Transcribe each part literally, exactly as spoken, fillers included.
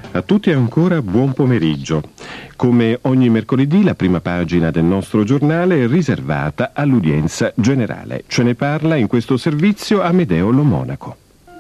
A tutti ancora buon pomeriggio. Come ogni mercoledì la prima pagina del nostro giornale è riservata all'udienza generale. Ce ne parla in questo servizio Amedeo Lo Monaco.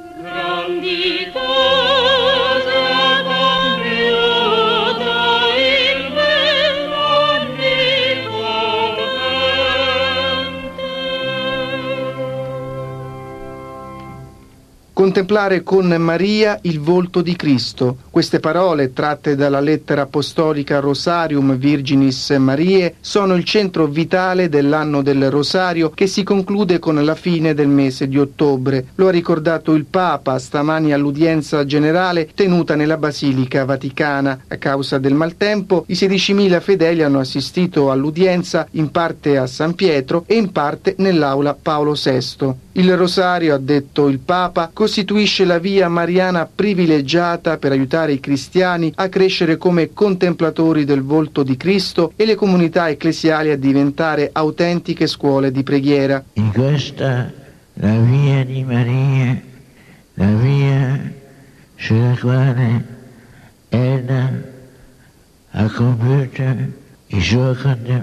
Contemplare con Maria il volto di Cristo. Queste parole, tratte dalla lettera apostolica Rosarium Virginis Mariae, sono il centro vitale dell'anno del Rosario che si conclude con la fine del mese di ottobre. Lo ha ricordato il Papa stamani all'udienza generale tenuta nella Basilica Vaticana. A causa del maltempo, i sedicimila fedeli hanno assistito all'udienza in parte a San Pietro e in parte nell'aula Paolo sesto. Il Rosario, ha detto il Papa, costituisce la via mariana privilegiata per aiutare i cristiani a crescere come contemplatori del volto di Cristo e le comunità ecclesiali a diventare autentiche scuole di preghiera. In questa la via di Maria, la via sulla quale ella ha compiuto il suo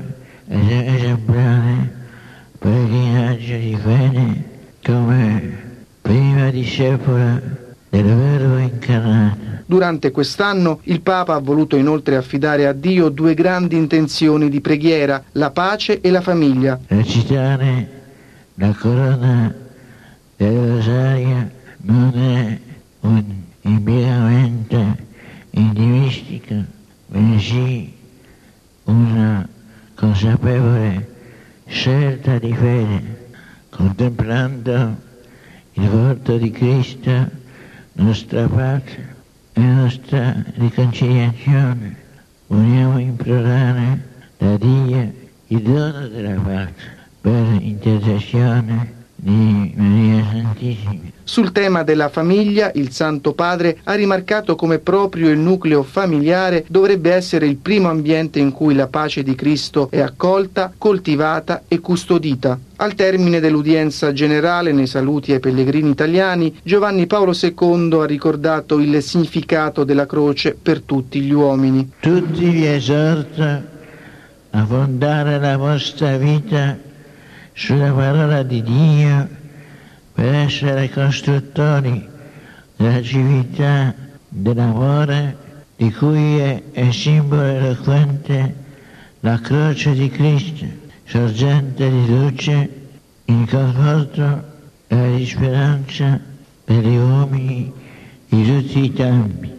esemplare pellegrinaggio di fede come prima discepola del Verbo incarnato. Durante quest'anno il Papa ha voluto inoltre affidare a Dio due grandi intenzioni di preghiera, la pace e la famiglia. Recitare la corona del Rosario non è un impiegamento intimistico, bensì una consapevole scelta di fede. Contemplando il volto di Cristo, nostra pace e nostra riconciliazione, vogliamo implorare da Dio il dono della pace per intercessione di Maria Santissima. Sul tema della famiglia, il Santo Padre ha rimarcato come proprio il nucleo familiare dovrebbe essere il primo ambiente in cui la pace di Cristo è accolta, coltivata e custodita. Al termine dell'udienza generale, nei saluti ai pellegrini italiani, Giovanni Paolo secondo ha ricordato il significato della croce per tutti gli uomini. Tutti vi esorto a fondare la vostra vita sulla parola di Dio per essere costruttori della civiltà, dell'amore, di cui è, è simbolo eloquente la croce di Cristo, sorgente di luce, il conforto e di speranza per gli uomini di tutti i tempi.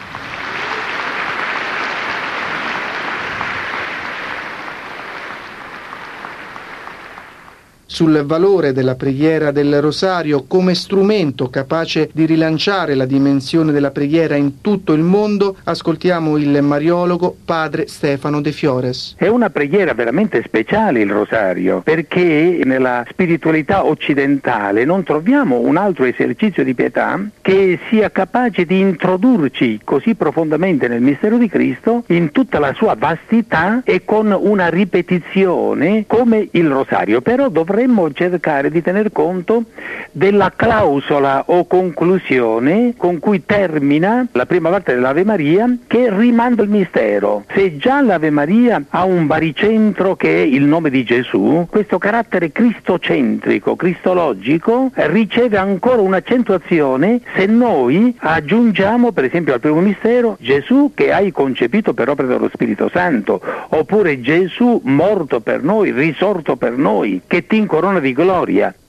Sul valore della preghiera del Rosario come strumento capace di rilanciare la dimensione della preghiera in tutto il mondo, ascoltiamo il mariologo padre Stefano De Fiores. È una preghiera veramente speciale il Rosario, perché nella spiritualità occidentale non troviamo un altro esercizio di pietà che sia capace di introdurci così profondamente nel mistero di Cristo in tutta la sua vastità e con una ripetizione come il Rosario. Però dovremmo cercare di tener conto della clausola o conclusione con cui termina la prima parte dell'Ave Maria, che rimanda il mistero. Se già l'Ave Maria ha un baricentro che è il nome di Gesù, questo carattere cristocentrico, cristologico, riceve ancora un'accentuazione se noi aggiungiamo per esempio al primo mistero Gesù che hai concepito per opera dello Spirito Santo, oppure Gesù morto per noi, risorto per noi, che ti corona di gloria.